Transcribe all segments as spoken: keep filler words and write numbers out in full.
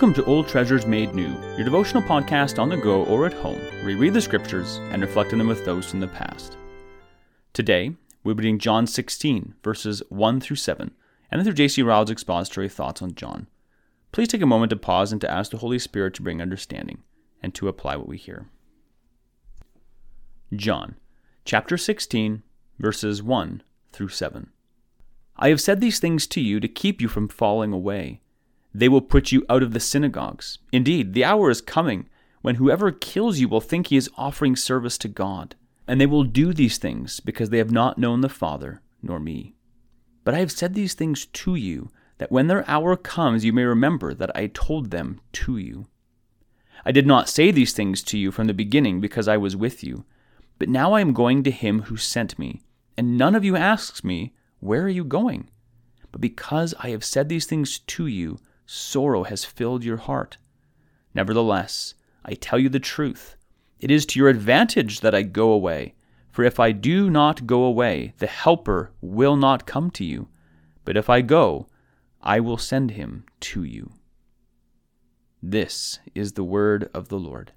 Welcome to Old Treasures Made New, your devotional podcast on the go or at home, where we read the scriptures and reflect on them with those from the past. Today, we'll be reading John sixteen, verses one through seven, and then through J C Ryle's expository thoughts on John. Please take a moment to pause and to ask the Holy Spirit to bring understanding and to apply what we hear. John, chapter sixteen, verses one through seven. I have said these things to you to keep you from falling away. They will put you out of the synagogues. Indeed, the hour is coming when whoever kills you will think he is offering service to God. And they will do these things because they have not known the Father nor me. But I have said these things to you, that when their hour comes you may remember that I told them to you. I did not say these things to you from the beginning because I was with you. But now I am going to him who sent me, and none of you asks me, where are you going? But because I have said these things to you, sorrow has filled your heart. Nevertheless, I tell you the truth. It is to your advantage that I go away. For if I do not go away, the Helper will not come to you. But if I go, I will send him to you. This is the word of the Lord.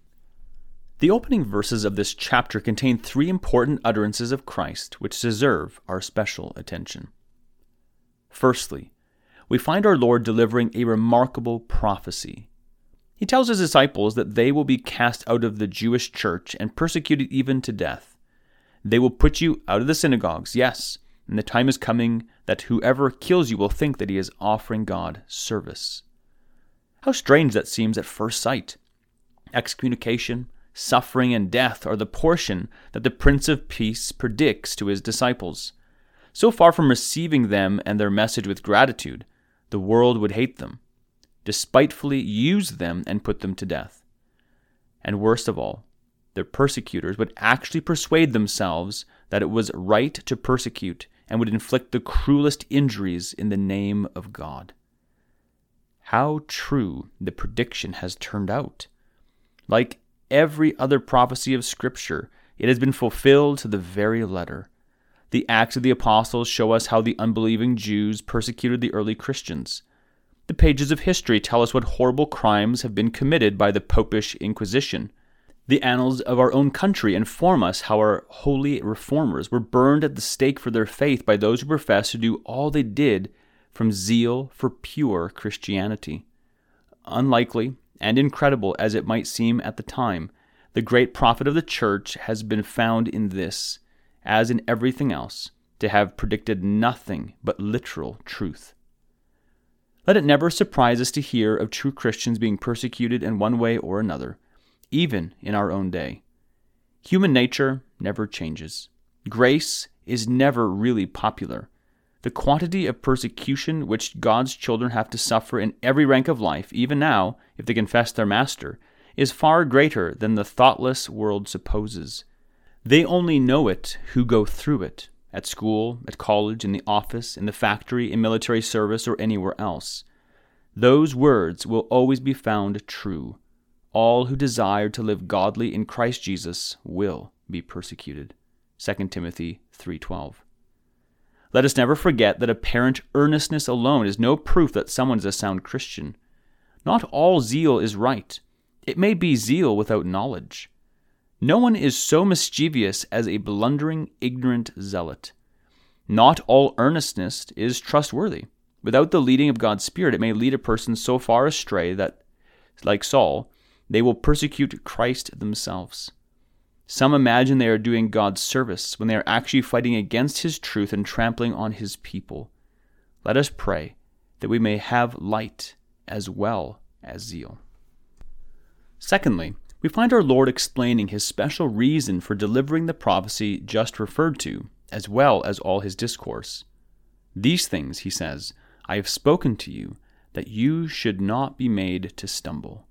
The opening verses of this chapter contain three important utterances of Christ which deserve our special attention. Firstly, we find our Lord delivering a remarkable prophecy. He tells his disciples that they will be cast out of the Jewish church and persecuted even to death. They will put you out of the synagogues, yes, and the time is coming that whoever kills you will think that he is offering God service. How strange that seems at first sight. Excommunication, suffering, and death are the portion that the Prince of Peace predicts to his disciples. So far from receiving them and their message with gratitude, the world would hate them, despitefully use them, and put them to death. And worst of all, their persecutors would actually persuade themselves that it was right to persecute and would inflict the cruelest injuries in the name of God. How true the prediction has turned out. Like every other prophecy of Scripture, it has been fulfilled to the very letter. The Acts of the Apostles show us how the unbelieving Jews persecuted the early Christians. The pages of history tell us what horrible crimes have been committed by the Popish Inquisition. The annals of our own country inform us how our holy reformers were burned at the stake for their faith by those who professed to do all they did from zeal for pure Christianity. Unlikely and incredible as it might seem at the time, the great prophet of the church has been found in this, as in everything else, to have predicted nothing but literal truth. Let it never surprise us to hear of true Christians being persecuted in one way or another, even in our own day. Human nature never changes. Grace is never really popular. The quantity of persecution which God's children have to suffer in every rank of life, even now, if they confess their master, is far greater than the thoughtless world supposes. They only know it who go through it, at school, at college, in the office, in the factory, in military service, or anywhere else. Those words will always be found true. All who desire to live godly in Christ Jesus will be persecuted. Second Timothy three twelve. Let us never forget that apparent earnestness alone is no proof that someone is a sound Christian. Not all zeal is right. It may be zeal without knowledge. No one is so mischievous as a blundering, ignorant zealot. Not all earnestness is trustworthy. Without the leading of God's Spirit, it may lead a person so far astray that, like Saul, they will persecute Christ themselves. Some imagine they are doing God's service when they are actually fighting against his truth and trampling on his people. Let us pray that we may have light as well as zeal. Secondly, we find our Lord explaining his special reason for delivering the prophecy just referred to, as well as all his discourse. These things, he says, I have spoken to you, that you should not be made to stumble.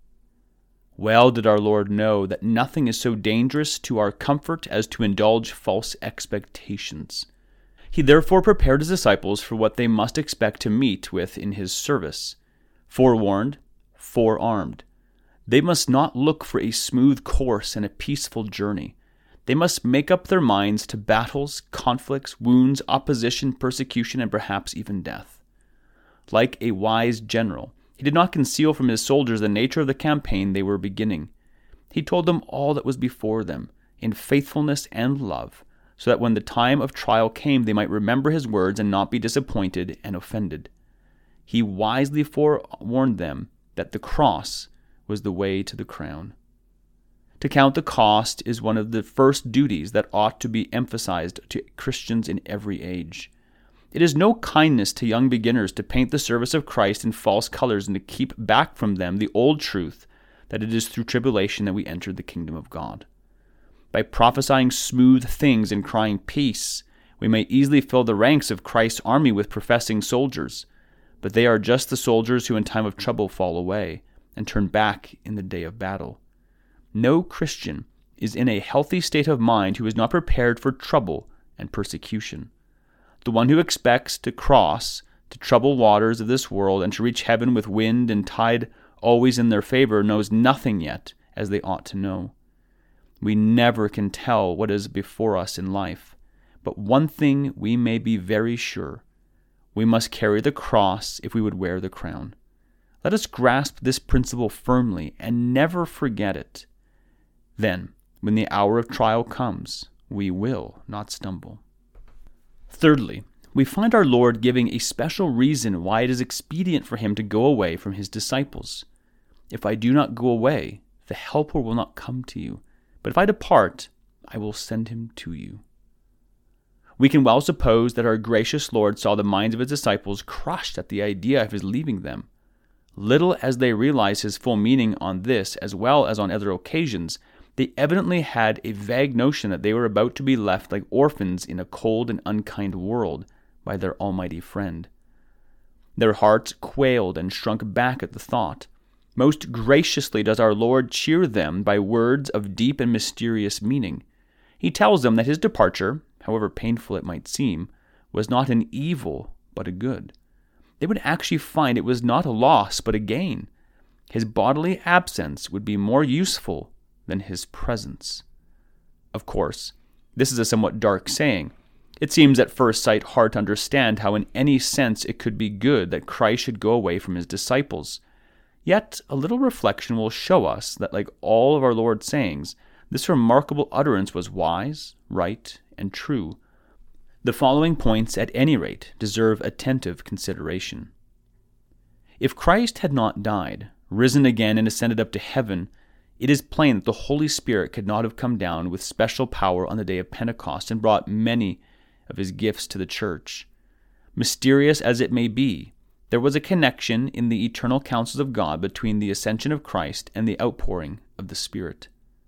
Well did our Lord know that nothing is so dangerous to our comfort as to indulge false expectations. He therefore prepared his disciples for what they must expect to meet with in his service. Forewarned, forearmed. They must not look for a smooth course and a peaceful journey. They must make up their minds to battles, conflicts, wounds, opposition, persecution, and perhaps even death. Like a wise general, He did not conceal from his soldiers the nature of the campaign they were beginning. He told them all that was before them, in faithfulness and love, so that when the time of trial came they might remember his words and not be disappointed and offended. He wisely forewarned them that the cross was the way to the crown. To count the cost is one of the first duties that ought to be emphasized to Christians in every age. It is no kindness to young beginners to paint the service of Christ in false colors and to keep back from them the old truth that it is through tribulation that we enter the kingdom of God. By prophesying smooth things and crying peace, we may easily fill the ranks of Christ's army with professing soldiers, but they are just the soldiers who in time of trouble fall away and turn back in the day of battle. No Christian is in a healthy state of mind who is not prepared for trouble and persecution. The one who expects to cross to troubled waters of this world and to reach heaven with wind and tide always in their favor knows nothing yet as they ought to know. We never can tell what is before us in life, but one thing we may be very sure: we must carry the cross if we would wear the crown. Let us grasp this principle firmly and never forget it. Then, when the hour of trial comes, we will not stumble. Thirdly, we find our Lord giving a special reason why it is expedient for him to go away from his disciples. If I do not go away, the Helper will not come to you. But if I depart, I will send him to you. We can well suppose that our gracious Lord saw the minds of his disciples crushed at the idea of his leaving them. Little as they realized his full meaning on this as well as on other occasions, they evidently had a vague notion that they were about to be left like orphans in a cold and unkind world by their almighty friend. Their hearts quailed and shrunk back at the thought. Most graciously does our Lord cheer them by words of deep and mysterious meaning. He tells them that his departure, however painful it might seem, was not an evil but a good. They would actually find it was not a loss but a gain. His bodily absence would be more useful than his presence. Of course, this is a somewhat dark saying. It seems at first sight hard to understand how in any sense it could be good that Christ should go away from his disciples. Yet a little reflection will show us that, like all of our Lord's sayings, this remarkable utterance was wise, right, and true. The following points, at any rate, deserve attentive consideration. If Christ had not died, risen again, and ascended up to heaven, it is plain that the Holy Spirit could not have come down with special power on the day of Pentecost and brought many of his gifts to the church. Mysterious as it may be, there was a connection in the eternal counsels of God between the ascension of Christ and the outpouring of the Spirit.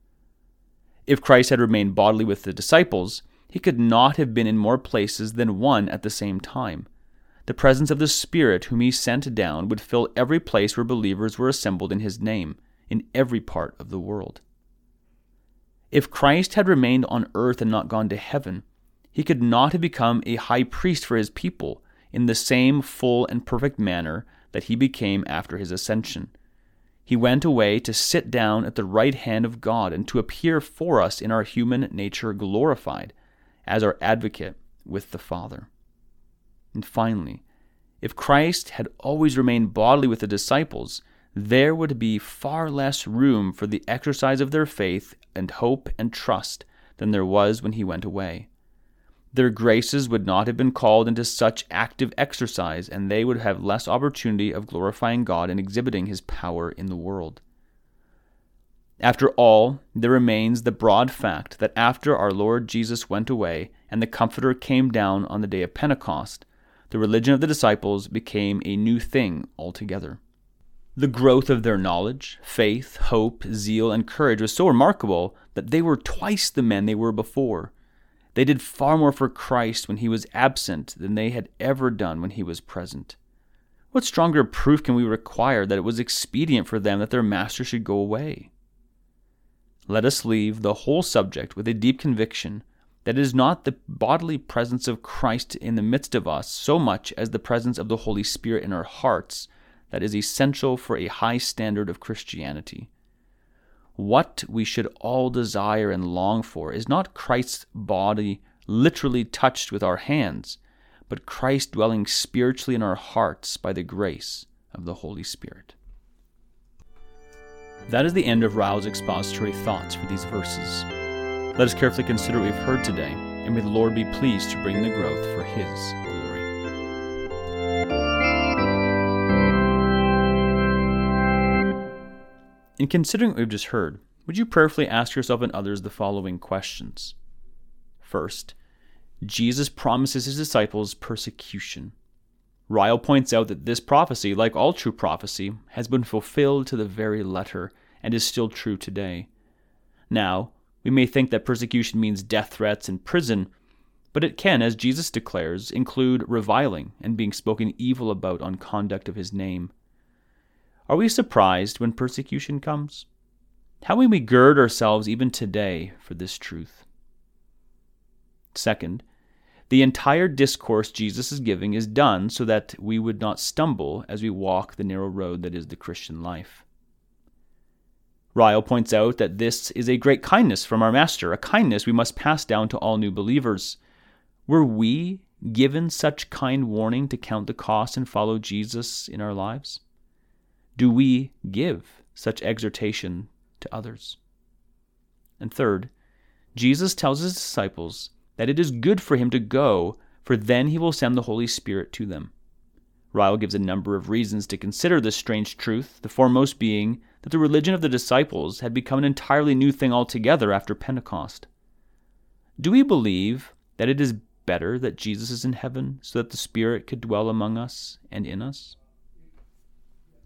If Christ had remained bodily with the disciples, he could not have been in more places than one at the same time. The presence of the Spirit whom he sent down would fill every place where believers were assembled in his name, in every part of the world. If Christ had remained on earth and not gone to heaven, he could not have become a high priest for his people in the same full and perfect manner that he became after his ascension. He went away to sit down at the right hand of God and to appear for us in our human nature glorified as our advocate with the Father. And finally, if Christ had always remained bodily with the disciples, there would be far less room for the exercise of their faith and hope and trust than there was when he went away. Their graces would not have been called into such active exercise, and they would have less opportunity of glorifying God and exhibiting his power in the world. After all, there remains the broad fact that after our Lord Jesus went away and the Comforter came down on the day of Pentecost, the religion of the disciples became a new thing altogether. The growth of their knowledge, faith, hope, zeal, and courage was so remarkable that they were twice the men they were before. They did far more for Christ when he was absent than they had ever done when he was present. What stronger proof can we require that it was expedient for them that their master should go away? Let us leave the whole subject with a deep conviction that it is not the bodily presence of Christ in the midst of us so much as the presence of the Holy Spirit in our hearts that is essential for a high standard of Christianity. What we should all desire and long for is not Christ's body literally touched with our hands, but Christ dwelling spiritually in our hearts by the grace of the Holy Spirit. That is the end of Ryle's expository thoughts for these verses. Let us carefully consider what we've heard today, and may the Lord be pleased to bring the growth for His glory. In considering what we've just heard, would you prayerfully ask yourself and others the following questions? First, Jesus promises His disciples persecution. Ryle points out that this prophecy, like all true prophecy, has been fulfilled to the very letter and is still true today. Now, we may think that persecution means death threats and prison, but it can, as Jesus declares, include reviling and being spoken evil about on conduct of His name. Are we surprised when persecution comes? How may we gird ourselves even today for this truth? Second, the entire discourse Jesus is giving is done so that we would not stumble as we walk the narrow road that is the Christian life. Ryle points out that this is a great kindness from our Master, a kindness we must pass down to all new believers. Were we given such kind warning to count the cost and follow Jesus in our lives? Do we give such exhortation to others? And third, Jesus tells His disciples that it is good for Him to go, for then He will send the Holy Spirit to them. Ryle gives a number of reasons to consider this strange truth, the foremost being that the religion of the disciples had become an entirely new thing altogether after Pentecost. Do we believe that it is better that Jesus is in heaven so that the Spirit could dwell among us and in us?